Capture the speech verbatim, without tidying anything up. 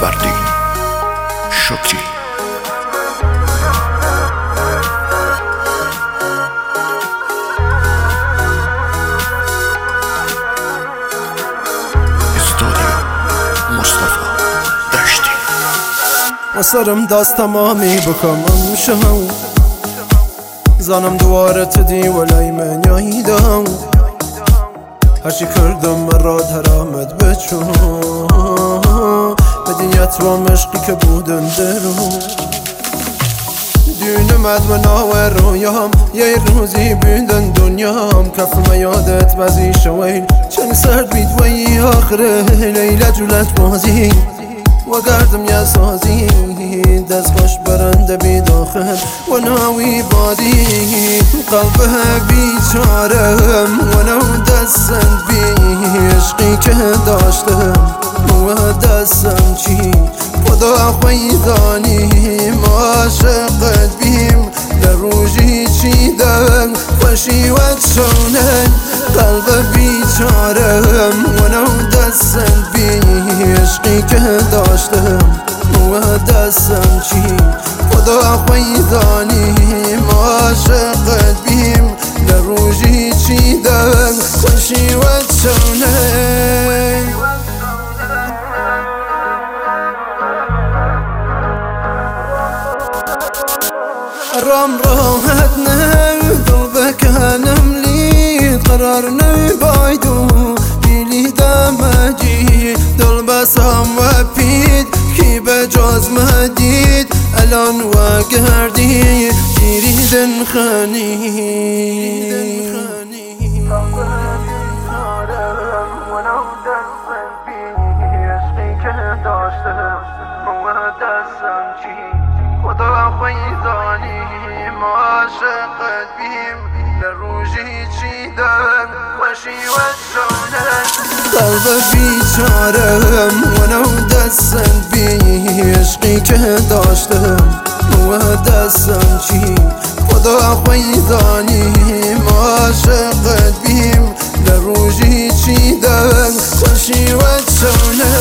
لاجوردی شکری استودیو مصطفی دشتی وسرم دست تمامی بکنم شو زنم دوارت دی ولای من یایدم هرچی کردم مراد حرامت بچون مدینیت و مشقی که بودن درو دونمت و ناور رویام یه روزی بیندن دنیام کف میادت بزی شویل چند سرد بید وی آخره لیله جولت بازی و گردم یا سازی دست خوش برنده بی داخل و ناوی بادی قلبه بیچارم و نو دستم بی عشقی که داشتم و دستم چی خدا خویدانی عاشقت بیم در روژی چیدم خوشی و چونه قلب بیچارم و نو دستم بی عشقی که داشتم و دستم چی خدا خویدانی عاشقت بیم در روژی چیدم خوشی و چونه رام راحت نه دل بکنم لید قرار نه بایدو بیلی دمجی دل بسام و پید کی به جاز مدید الان و گردی گیریدن خانی خدا خویدانی عاشقت بیم در روژی چیدم خوشی و جانم قلب بیچارم و نو دستم بی عشقی که داشتم و دستم چی خدا خویدانی عاشقت بیم در روژی چیدم خوشی و جانم